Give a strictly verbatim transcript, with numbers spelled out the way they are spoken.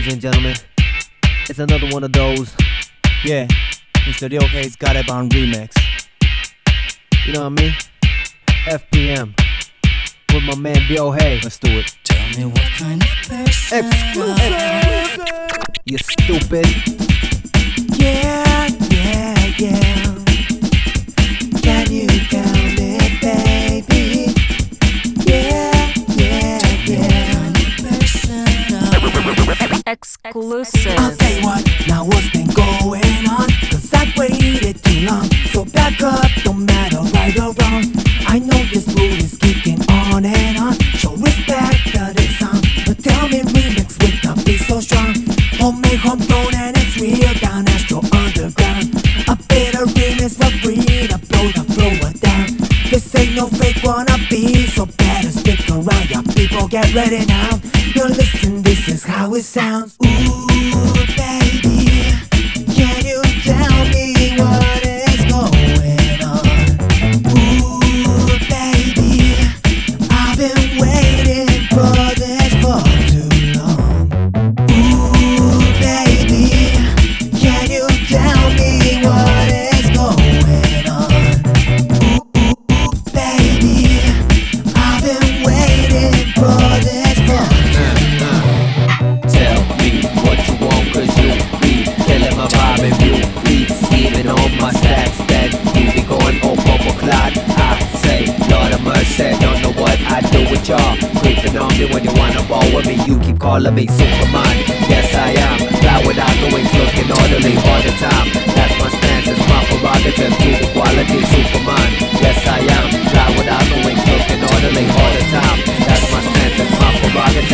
ladies and gentlemen. It's another one of those. Yeah, Mister Ryohei's got it on remix. You know what I mean? F P M with my man Ryohei. Let's do it. Tell me what kind of person Exclusive. You stupid. Yeah, yeah, yeah. Can you tell me, baby? Yeah, yeah, yeah. Exclusive. I'll tell you what, now what's been going on? Cause I've waited too long. So back up, don't matter right or wrong. I know this mood is kicking on and on. Show respect to this song. But tell me remix with the beat so strong. Homemade, homegrown, and it's real down Astro Underground. A bit of remix for free to blow the floor down. This ain't no fake wannabe, so better stick around. Y'all people get ready now. You're listening, this is how it sounds. Ooh, baby, can you tell me what is going on? Ooh, baby, I've been waiting for this for too long. Ooh, baby, can you tell me what is going on? Ooh, ooh, ooh, baby, I've been waiting for this for too long. Tell me what you want, cause you be killing my vibe and you be scheming on my stats. Then you be going all purple clad. I say, Lord of mercy, don't know what I do with y'all. Creeping on me when you wanna ball with me, you keep calling me Superman.